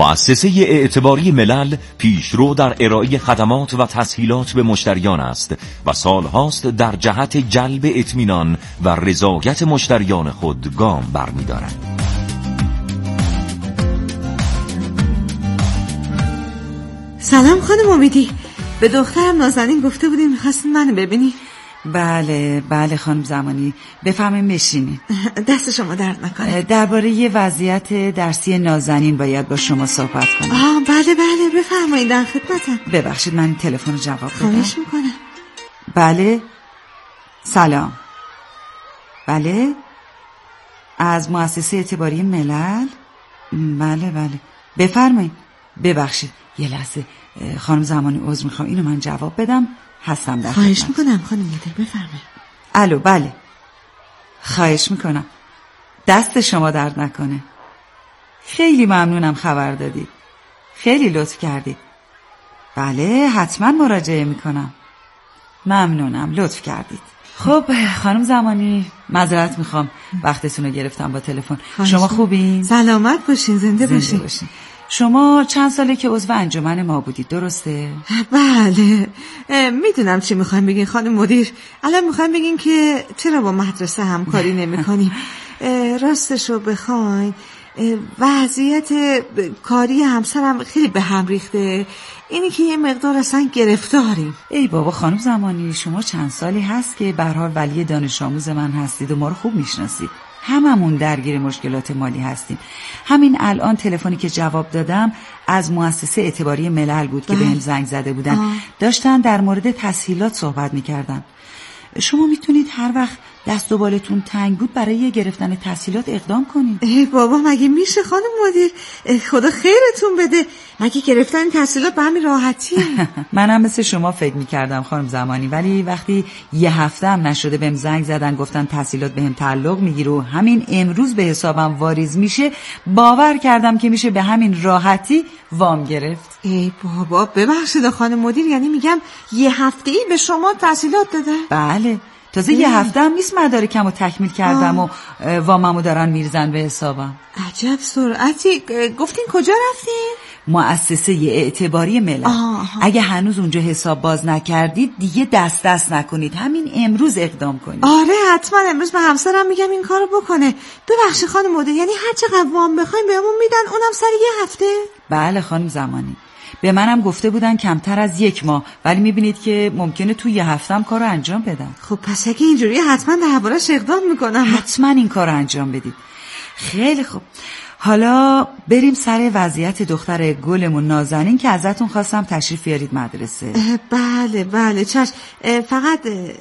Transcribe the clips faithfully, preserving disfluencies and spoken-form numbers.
مؤسسه اعتباری ملل پیشرو در ارائه خدمات و تسهیلات به مشتریان است و سالهاست در جهت جلب اطمینان و رضایت مشتریان خود گام برمی‌دارد. سلام خانم امیدی، به دخترم نازنین گفته بودیم می‌خواستین منو ببینی؟ بله بله خانم زمانی، بفرمایید بشینید. دست شما درد نکنه. درباره یه وضعیت درسی نازنین باید با شما صحبت کنم. آه بله بله بفرمایید، در خدمتم. ببخشید من تلفن رو جواب بدم. خواهش میکنم. بله سلام. بله از مؤسسه اعتباری ملل. بله بله بفرمایید. ببخشید یه لحظه خانم زمانی، عذر میخوام اینو من جواب بدم. هستم در خواهش خدمت. میکنم خانم مدیر، بفرمایید. الو بله خواهش میکنم، دست شما درد نکنه. خیلی ممنونم خبر دادید، خیلی لطف کردید. بله حتما مراجعه میکنم. ممنونم لطف کردید. خب خانم زمانی معذرت میخوام وقتتون رو گرفتم با تلفن. شما خوبین؟ سلامت باشین، زنده, زنده باشین. باشین. شما چند ساله که عضو انجمن ما بودید درسته؟ بله میدونم چی میخوایم بگین خانم مدیر. الان میخوایم بگین که چرا با مدرسه همکاری نمی کنیم. راستشو بخواین وضعیت کاری همسرم خیلی به هم ریخته، اینی که یه مقدار اصلا گرفتاریم. ای بابا خانم زمانی، شما چند سالی هست که به هر حال ولی دانش آموز من هستید و ما رو خوب میشناسید. هممون درگیر مشکلات مالی هستیم. همین الان تلفنی که جواب دادم از مؤسسه اعتباری ملل بود که بهم زنگ زده بودن. آه. داشتن در مورد تسهیلات صحبت میکردن. شما میتونید هر وقت دست و بالتون تنگ بود برای گرفتن تسهیلات اقدام کنید. ای بابا مگه میشه خانم مدیر؟ خدا خیرتون بده، مگه گرفتن تسهیلات به همین راحتی؟ منم مثل شما فکر میکردم خانم زمانی، ولی وقتی یه هفته هم نشده بهم زنگ زدن گفتن تسهیلات بهم تعلق میگیره و همین امروز به حسابم واریز میشه، باور کردم که میشه به همین راحتی وام گرفت. ای بابا ببخشید خانم مدیر، یعنی میگم یه هفته ای به شما تسهیلات داده؟ بله تازه یه هفته هم نیست مدارکمو تکمیل کردم آه. و واممو دارن میرزن به حسابم. عجب سرعتی. گفتین کجا رفتین؟ مؤسسه اعتباری ملل. آه. اگه هنوز اونجا حساب باز نکردید دیگه دست دست نکنید، همین امروز اقدام کنید. آره حتما امروز به همسرم میگم این کارو بکنه. ببخشید خانم مدیر، یعنی هر چقدر وام بخوایم بهمون میدن، اونم سر یه هفته؟ بله خانم زمانی، به منم گفته بودن کمتر از یک ماه، ولی میبینید که ممکنه تو یه هفته هم کارو انجام بدم. خب پس اگه اینجوری حتما دربارش اقدام میکنم. حتما این کارو انجام بدید. خیلی خوب، حالا بریم سر وضعیت دختر گلمون نازنین که ازتون خواستم تشریف بیارید مدرسه. بله بله چشم. فقط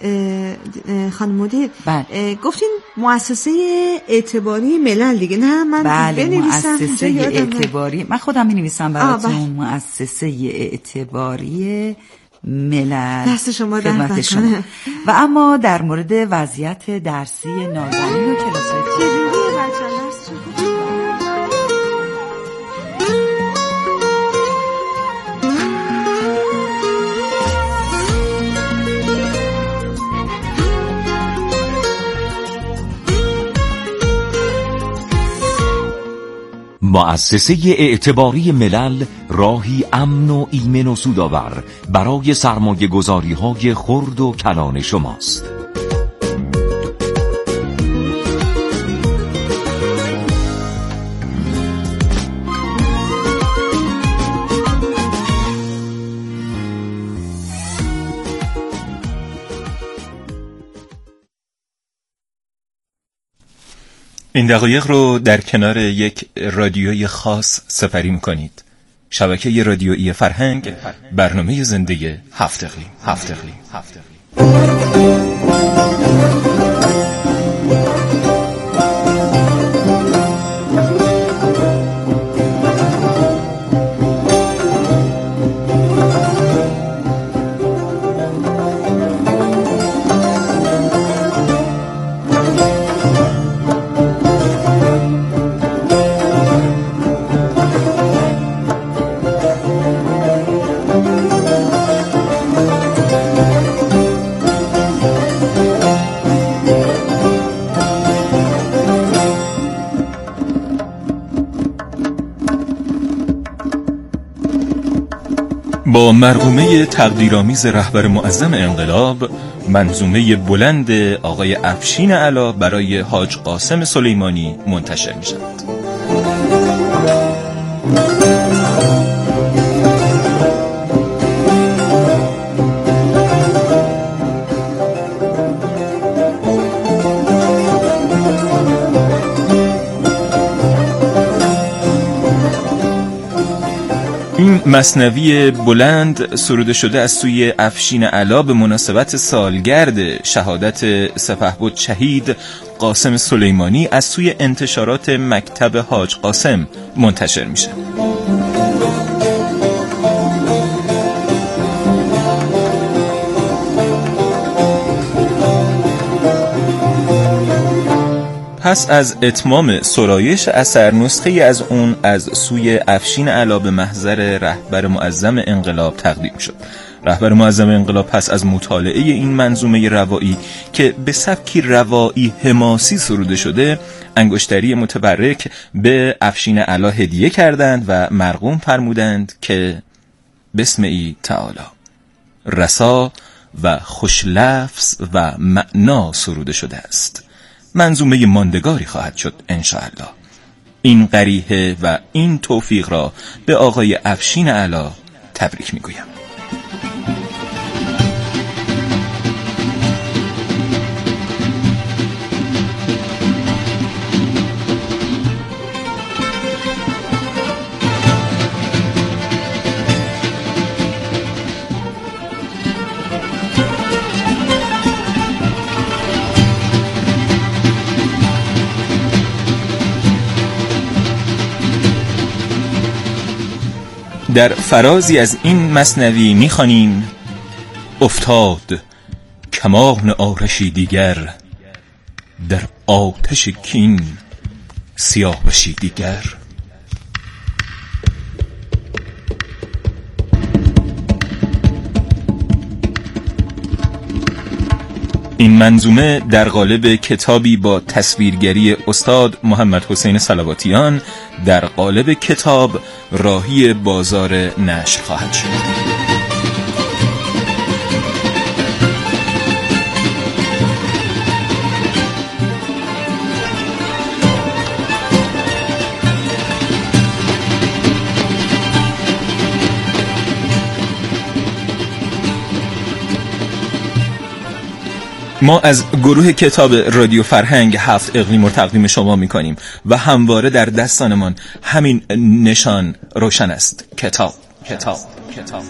خانم مدیر بله. گفتین مؤسسه اعتباری ملل دیگه؟ نه من بله بنویسم مؤسسه اعتباری، من خودم مینویسم براتون. مؤسسه اعتباری ملل. دست شما درد نکنه. و اما در مورد وضعیت درسی نازنین و کلاسای چجوریه بچه‌ها؟ مؤسسه اعتباری ملل راهی امن و ایمن و سودآور برای سرمایه گذاری های خرد و کلان شماست. این دقایق رو در کنار یک رادیوی خاص سپری می‌کنید. شبکه رادیویی فرهنگ، برنامه زنده هفت اقلیم. هفت اقلیم. هفت اقلیم. با مرحومه تقدیرآمیز رهبر معظم انقلاب، منظومه بلند آقای افشین علا برای حاج قاسم سلیمانی منتشر می شود. این مثنوی بلند سروده شده از سوی افشین علا به مناسبت سالگرد شهادت سپهبد شهید قاسم سلیمانی از سوی انتشارات مکتب حاج قاسم منتشر میشه. پس از اتمام سرایش اثر، نسخه از اون از سوی افشین علا به محضر رهبر معظم انقلاب تقدیم شد. رهبر معظم انقلاب پس از مطالعه این منظومه روایی که به سبکی روایی حماسی سروده شده، انگشتری متبرک به افشین علا هدیه کردند و مرقوم فرمودند که بسم ای تعالی رسا و خوش لفظ و معنا سروده شده است، منظومه ماندگاری خواهد شد انشاءالله. این قریحه و این توفیق را به آقای افشین علا تبریک میگویم. در فرازی از این مثنوی می‌خوانیم: افتاد کمان آرشی دیگر، در آتش کین سیاوشی دیگر. این منظومه در قالب کتابی با تصویرگری استاد محمد حسین صلواتیان در قالب کتاب راهی بازار نشر خواهد شد. ما از گروه کتاب رادیو فرهنگ هفت اقلیم رو تقدیم شما میکنیم و همواره در دستانمان همین نشان روشن است: کتاب کتاب کتاب.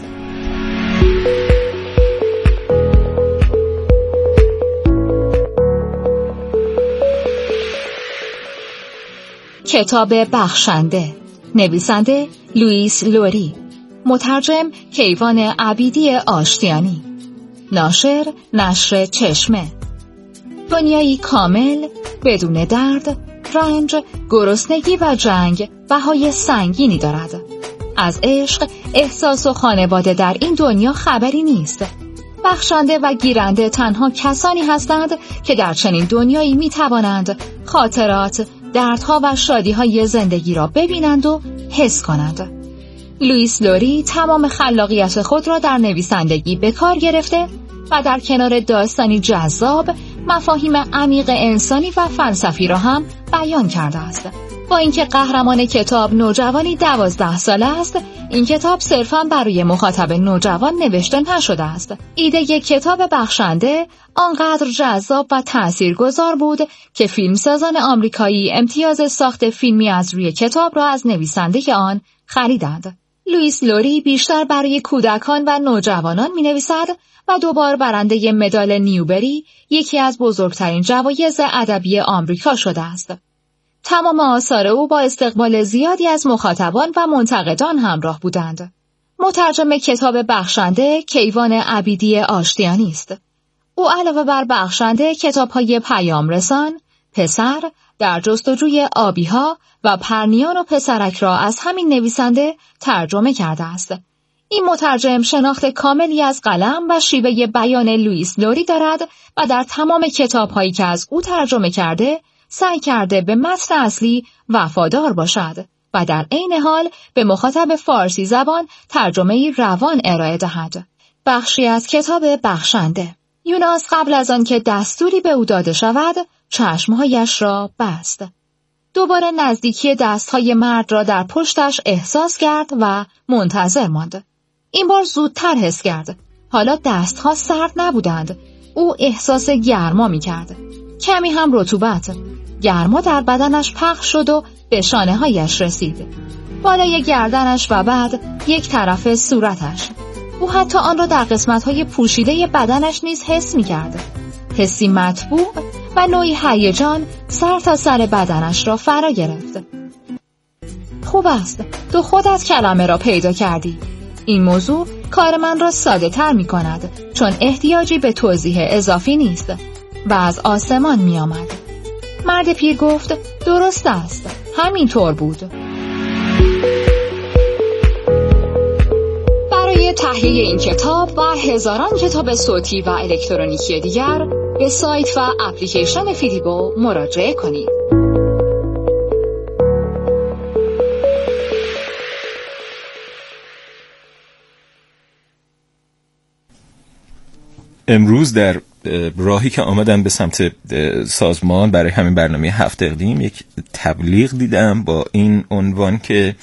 کتاب بخشنده، نویسنده لوئیس لوری، مترجم کیوان عبیدی آشتیانی، ناشر نشر چشمه. دنیایی کامل بدون درد، رنج، گرسنگی و جنگ بهای سنگینی دارد. از عشق، احساس و خانواده در این دنیا خبری نیست. بخشنده و گیرنده تنها کسانی هستند که در چنین دنیایی می توانند خاطرات، دردها و شادیهای زندگی را ببینند و حس کنند. لوئیس لوری تمام خلاقیت خود را در نویسندگی به کار گرفته و در کنار داستانی جذاب، مفاهیم عمیق انسانی و فلسفی را هم بیان کرده است. با اینکه قهرمان کتاب نوجوانی دوازده ساله است، این کتاب صرفاً برای مخاطب نوجوان نوشته نشده است. ایده یک کتاب بخشنده آنقدر جذاب و تاثیرگذار بود که فیلمسازان آمریکایی امتیاز ساخت فیلمی از روی کتاب را از نویسنده آن خریدند. لوئیس لوری بیشتر برای کودکان و نوجوانان می‌نویسد و دوبار برنده مدال نیوبری، یکی از بزرگترین جوایز ادبی آمریکا شده است. تمام آثار او با استقبال زیادی از مخاطبان و منتقدان همراه بودند. مترجم کتاب بخشنده کیوان عبیدی آشتیانی است. او علاوه بر بخشنده کتاب‌های پیام رسان، پسر، در جستجوی آبی‌ها و پرنیان و پسرک را از همین نویسنده ترجمه کرده است. این مترجم شناخت کاملی از قلم و شیوه بیان لوئیس لوری دارد و در تمام کتاب‌هایی که از او ترجمه کرده سعی کرده به متن اصلی وفادار باشد. و در عین حال به مخاطب فارسی زبان ترجمه روان ارائه دهد. بخشی از کتاب بخشنده. یوناس قبل از آن که دستوری به او داده شود، چشمهایش را بست. دوباره نزدیکی دستهای مرد را در پشتش احساس کرد و منتظر ماند. این بار زودتر حس کرد. حالا دستها سرد نبودند. او احساس گرما می کرد. کمی هم رطوبت. گرما در بدنش پخش شد و به شانه هایش رسید. بالای گردنش و بعد یک طرف صورتش. او حتی آن را در قسمت‌های پوشیده بدنش نیز حس می‌کرد. حسی مطبوع و نوعی هیجان سر تا سر بدنش را فرا گرفت. خوب است، تو خودت کلمه را پیدا کردی. این موضوع کار من را ساده تر می‌کند، چون احتیاجی به توضیح اضافی نیست و از آسمان می‌آمد. مرد پیر گفت درست است، همین طور بود. برای تهیه این کتاب و هزاران کتاب صوتی و الکترونیکی دیگر به سایت و اپلیکیشن فیدیبو مراجعه کنید. امروز در راهی که آمدم به سمت سازمان برای همین برنامه هفت اقلیم یک تبلیغ دیدم با این عنوان که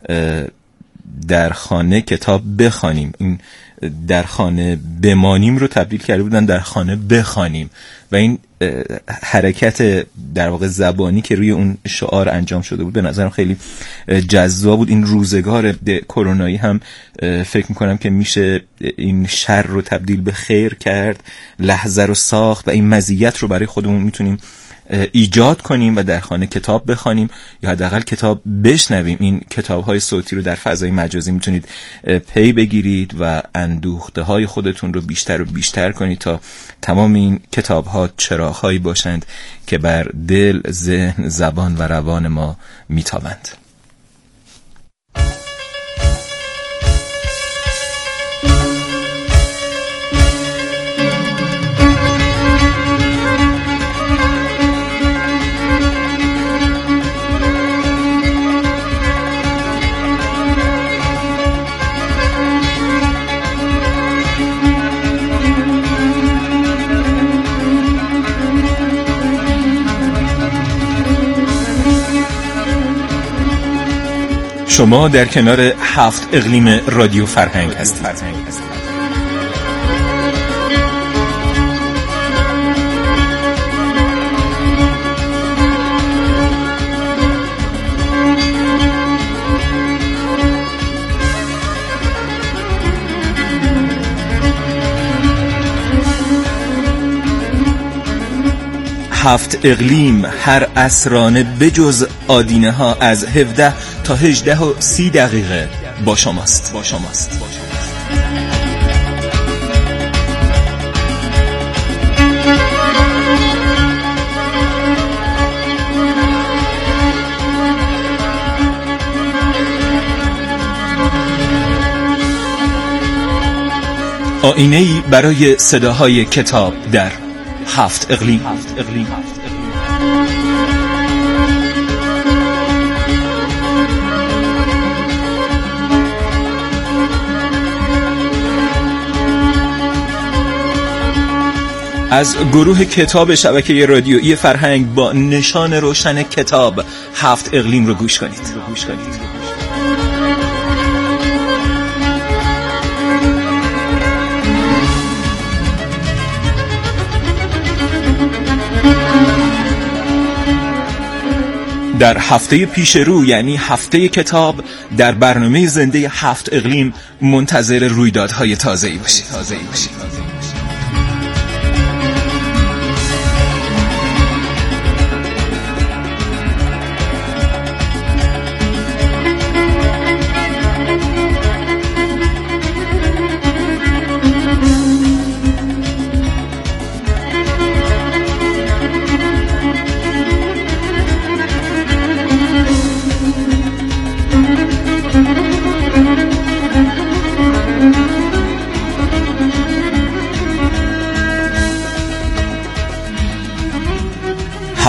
در خانه کتاب بخوانیم. این در خانه بمانیم رو تبدیل کرده بودن در خانه بخوانیم و این حرکت در واقع زبانی که روی اون شعار انجام شده بود به نظرم خیلی جذاب بود. این روزگار کرونایی هم فکر میکنم که میشه این شر رو تبدیل به خیر کرد، لحظه رو ساخت و این مزیت رو برای خودمون میتونیم ایجاد کنیم و در خانه کتاب بخوانیم یا حداقل کتاب بشنویم. این کتاب‌های صوتی رو در فضای مجازی میتونید پی بگیرید و اندوخته‌های خودتون رو بیشتر و بیشتر کنید تا تمام این کتاب‌ها چراغ‌هایی باشند که بر دل، ذهن، زبان و روان ما میتابند. شما در کنار هفت اقلیم رادیو فرهنگ هستید. هفت اقلیم هر عصرانه بجز آدینه ها از هفده تا هجده و سی دقیقه با شماست با شماست با شماست. آینه‌ای برای صداهای کتاب در هفت اقلیم. هفت اقلیم. از گروه کتاب شبکه رادیویی فرهنگ با نشان روشن کتاب هفت اقلیم رو گوش کنید. گوش کنید. در هفته پیش رو یعنی هفته کتاب در برنامه زنده هفت اقلیم منتظر رویدادهای تازه‌ای باشید. تازه‌ای باشید.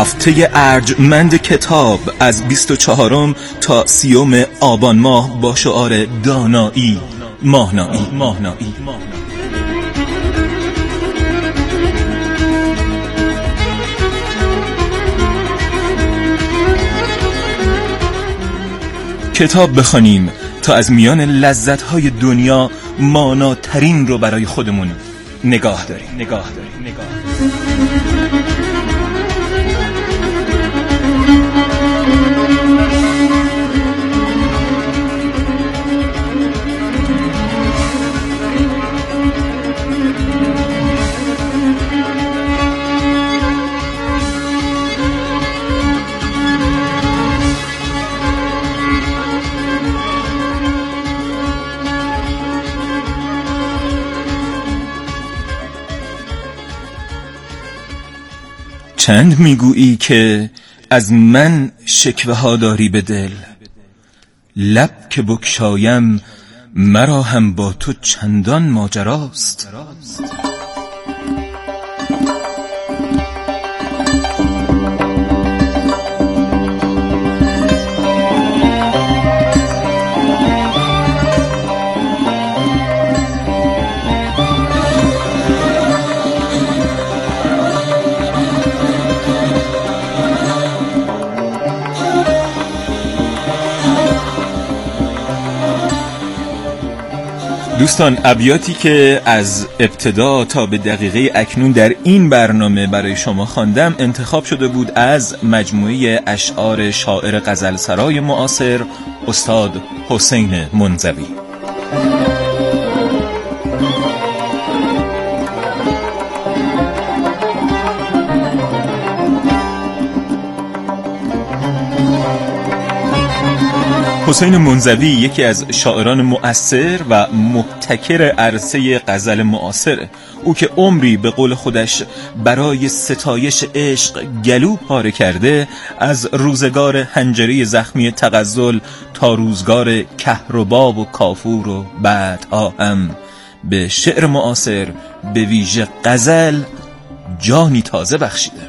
هفته ارجمند کتاب از بیست و چهارم تا سیوم آبان ماه با شعار دانایی ماهنایی ماهنایی کتاب بخوانیم تا از میان لذت‌های دنیا ماناترین رو برای خودمون نگاه داریم نگاه داریم نگاه داریم. چند میگویی که از من شکوه ها داری به دل، لب که بکشایم مرا هم با تو چندان ماجراست. دوستان، ابیاتی که از ابتدا تا به دقیقه اکنون در این برنامه برای شما خواندم انتخاب شده بود از مجموعه اشعار شاعر غزلسرای معاصر استاد حسین منزوی. حسین منزوی یکی از شاعران مؤثر و مبتکر عرصه غزل معاصره. او که عمری به قول خودش برای ستایش عشق گلو پاره کرده، از روزگار حنجره زخمی تغزل تا روزگار کهربا و کافور و بعدها هم به شعر معاصر به ویژه غزل جانی تازه بخشیده.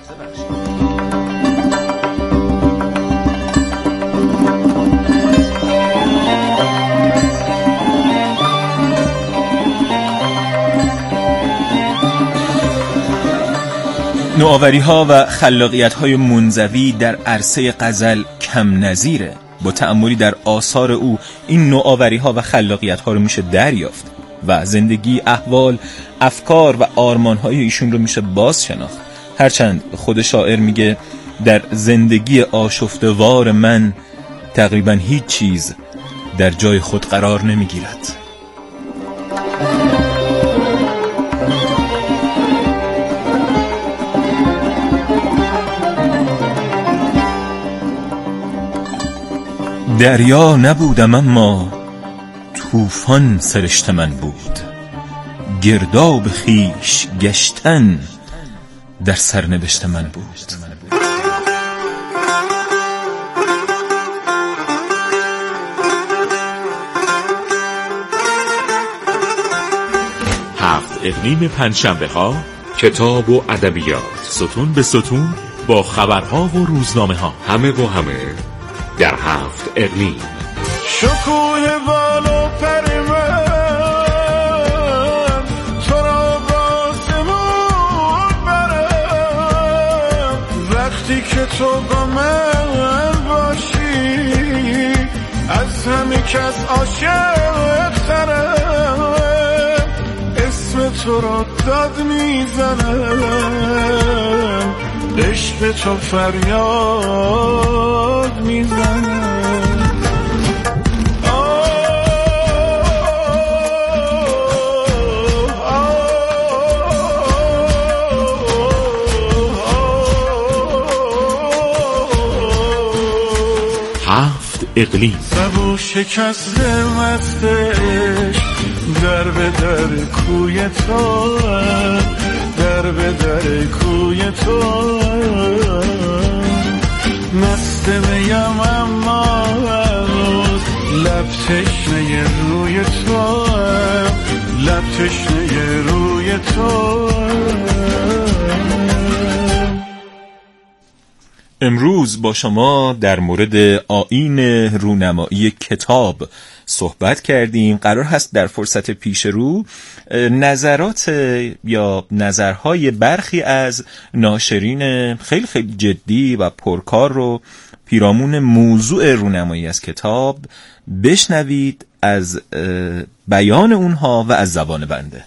نوآوری ها و خلاقیت های منزوی در عرصه غزل کم نظیره. با تأملی در آثار او این نوآوری ها و خلاقیت ها رو میشه دریافت و زندگی، احوال، افکار و آرمان های ایشون رو میشه باز شناخت. هرچند خود شاعر میگه در زندگی آشفته‌وار من تقریبا هیچ چیز در جای خود قرار نمیگیرد. دریا نبودم اما طوفان سرشت من بود، گرداب خویش گشتن در سرنوشت من بود. هفت اقلیم پنجشنبه ها، کتاب و ادبیات ستون به ستون با خبرها و روزنامه ها، همه و همه در هفت اقلیم. شکوه بالا پر من تو را با سمون برم، وقتی که تو با من باشی از همه کس عاشق ترم، اسم تو را داد میزنم، عشق تو فریاد میزنم. هفت اقلیم. سبو شکست مستش در به در کوی تو، در به در کوی تو، مست میم اما هنوز لب تشنه روی تو، لب تشنه روی تو. امروز با شما در مورد آیین رونمایی کتاب صحبت کردیم. قرار هست در فرصت پیش رو نظرات یا نظرهای برخی از ناشرین خیلی خیلی جدی و پرکار رو پیرامون موضوع رونمایی از کتاب بشنوید از بیان اونها و از زبان بنده.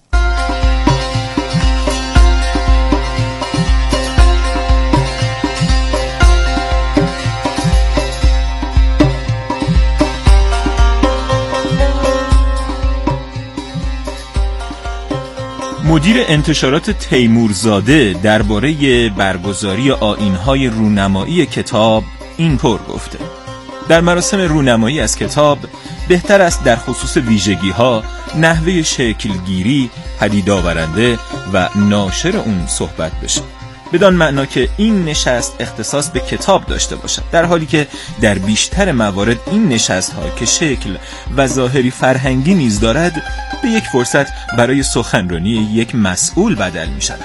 مدیر انتشارات تیمورزاده درباره برگزاری آیین‌های رونمایی کتاب اینطور گفته: در مراسم رونمایی از کتاب بهتر است در خصوص ویژگی‌ها، نحوه شکلگیری، پدید آورنده و ناشر اون صحبت بشه، بدان معنا که این نشست اختصاص به کتاب داشته باشد، در حالی که در بیشتر موارد این نشست‌ها که شکل و ظاهری فرهنگی نیز دارد به یک فرصت برای سخنرانی یک مسئول بدل می شود.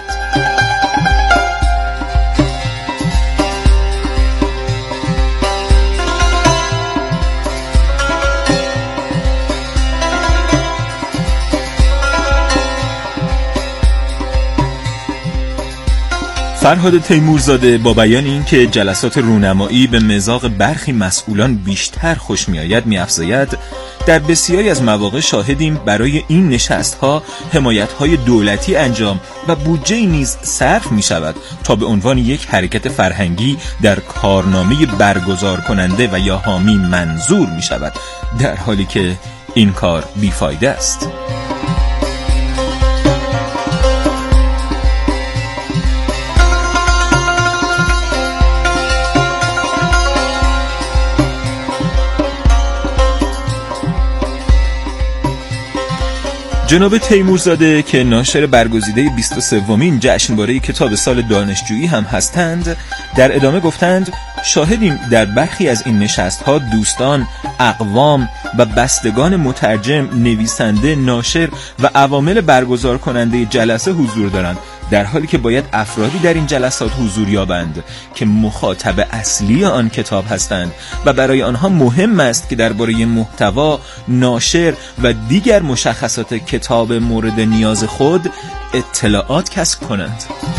فرهاد تیمورزاده با بیان این که جلسات رونمایی به مذاق برخی مسئولان بیشتر خوش می آید می افزاید: در بسیاری از مواقع شاهدیم برای این نشست‌ها حمایت‌های دولتی انجام و بودجه نیز صرف می شود تا به عنوان یک حرکت فرهنگی در کارنامه برگزار کننده و یا حامی منظور می شود، در حالی که این کار بیفایده است. جناب تیمورزاده که ناشر برگزیده بیست و سومین جشنواره کتاب سال دانشجویی هم هستند، در ادامه گفتند: شاهدیم در برخی از این نشست‌ها دوستان، اقوام و بستگان مترجم، نویسنده، ناشر و عوامل برگزار کننده جلسه حضور دارند، در حالی که باید افرادی در این جلسات حضور یابند که مخاطب اصلی آن کتاب هستند و برای آنها مهم است که درباره محتوا، ناشر و دیگر مشخصات کتاب مورد نیاز خود اطلاعات کسب کنند.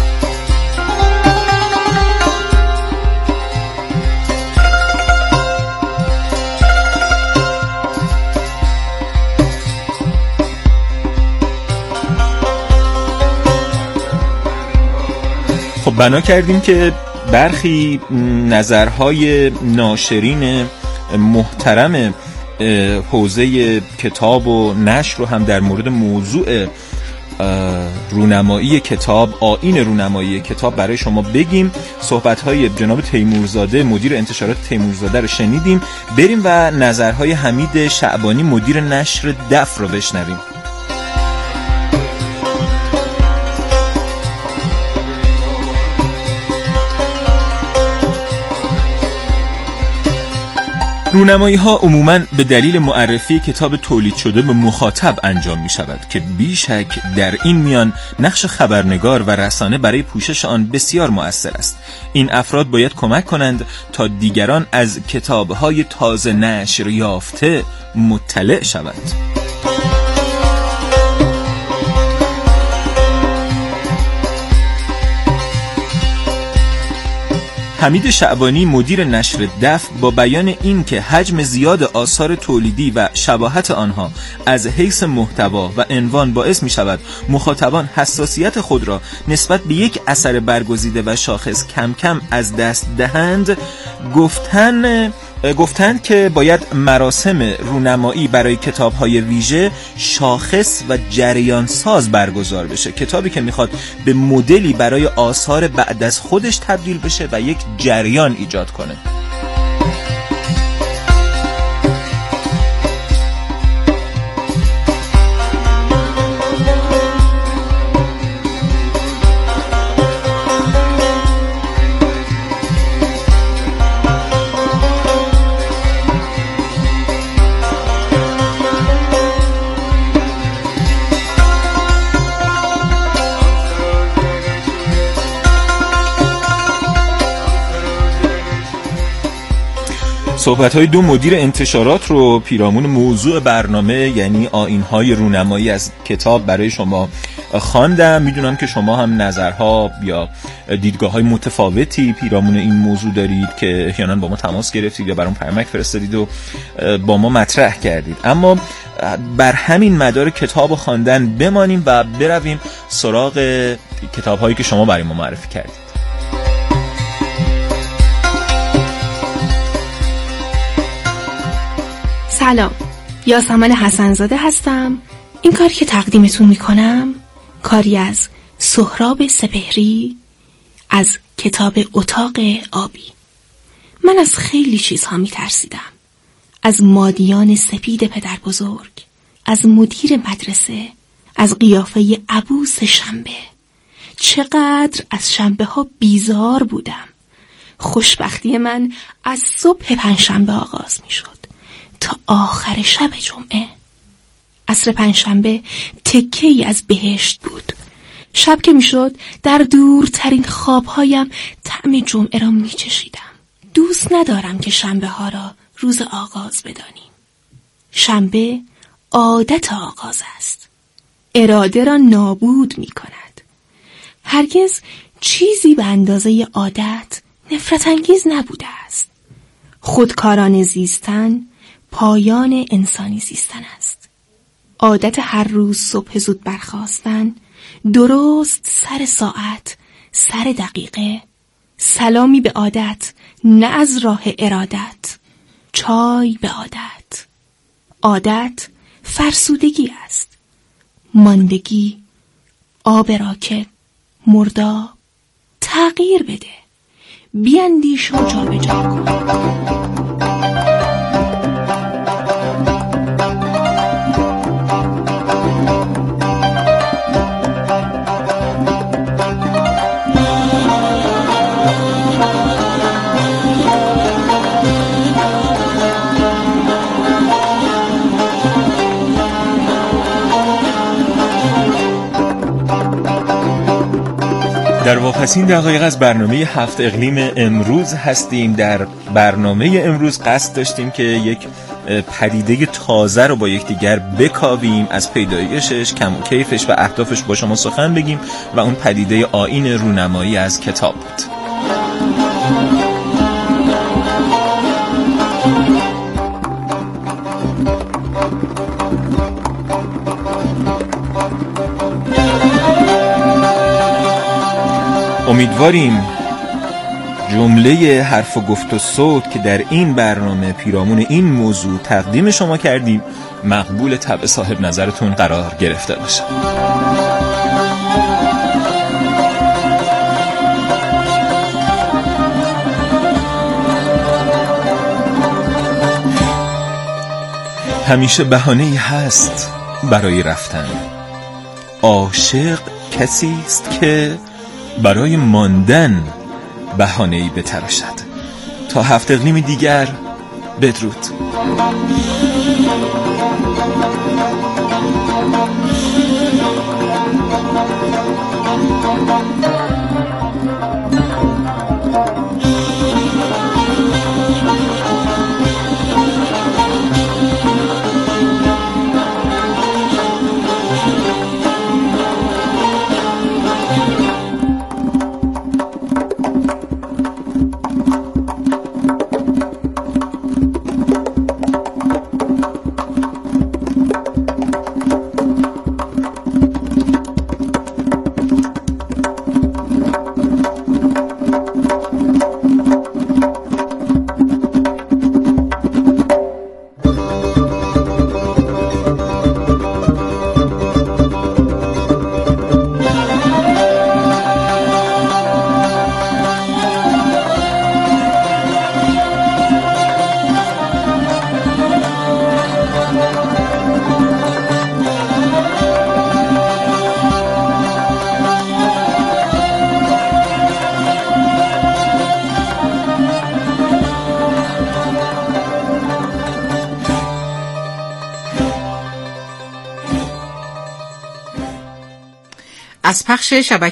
خب بنا کردیم که برخی نظرهای ناشرین محترم حوزه کتاب و نشر رو هم در مورد موضوع رونمایی کتاب، آیین رونمایی کتاب برای شما بگیم. صحبت‌های جناب تیمورزاده مدیر انتشارات تیمورزاده رو شنیدیم. بریم و نظرهای حمید شعبانی مدیر نشر دف رو بشنویم. رونمایی ها عموماً به دلیل معرفی کتاب تولید شده به مخاطب انجام می شود که بیشک در این میان نقش خبرنگار و رسانه برای پوشش آن بسیار مؤثر است. این افراد باید کمک کنند تا دیگران از کتاب های تازه نشر یافته مطلع شوند. حمید شعبانی مدیر نشر دف با بیان این که حجم زیاد آثار تولیدی و شباهت آنها از حیث محتوا و عنوان باعث می شود مخاطبان حساسیت خود را نسبت به یک اثر برگزیده و شاخص کم کم از دست دهند، گفتن گفتند که باید مراسم رونمایی برای کتاب‌های ویژه شاخص و جریان ساز برگزار بشه، کتابی که میخواد به مدلی برای آثار بعد از خودش تبدیل بشه و یک جریان ایجاد کنه. صحبت‌های دو مدیر انتشارات رو پیرامون موضوع برنامه یعنی آیین‌های رونمایی از کتاب برای شما خواندم. میدونم که شما هم نظرها یا دیدگاه‌های متفاوتی پیرامون این موضوع دارید که احیانا با ما تماس گرفتید یا برام پیامک فرستادید و با ما مطرح کردید. اما بر همین مدار کتاب خواندن بمانیم و برویم سراغ کتاب‌هایی که شما برای ما معرفی کردید. سلام، یاسمن حسن‌زاده هستم. این کاری که تقدیمتون میکنم کاری از سهراب سپهری از کتاب اتاق آبی. من از خیلی چیزها میترسیدم، از مادیان سپید پدر بزرگ، از مدیر مدرسه، از قیافه عبوس شنبه. چقدر از شنبه ها بیزار بودم. خوشبختی من از صبح پنجشنبه آغاز میشد تا آخر شب جمعه. عصر پنجشنبه تکه‌ای از بهشت بود. شب که میشد در دورترین خوابهایم طعم جمعه را میچشیدم. دوست ندارم که شنبه ها را روز آغاز بدانیم. شنبه عادت آغاز است. اراده را نابود می کند. هرگز چیزی به اندازه عادت نفرت انگیز نبوده است. خودکارانه زیستن پایان انسانی زیستن است. عادت هر روز صبح زود برخاستن، درست سر ساعت، سر دقیقه، سلامی به عادت نه از راه ارادت، چای به عادت. عادت فرسودگی است، ماندگی، آب راکد، مرداب. تغییر بده، بیاندیش و جا به جا کن. در واپسین دقایق از برنامه هفت اقلیم امروز هستیم. در برنامه امروز قصد داشتیم که یک پدیده تازه رو با یکدیگر بکاویم، از پیدایشش، کم و کیفش و اهدافش با شما سخن بگیم و اون پدیده آیین رونمایی از کتاب بود. امیدواریم جمله حرف و گفت و صوت که در این برنامه پیرامون این موضوع تقدیم شما کردیم مقبول طبع صاحب نظرتون قرار گرفته باشه. همیشه بهانه‌ای هست برای رفتن. عاشق کسی است که برای ماندن بهانه‌ای بتراشد. تا هفت اقلیم دیگر، بدرود. از پخش شبکه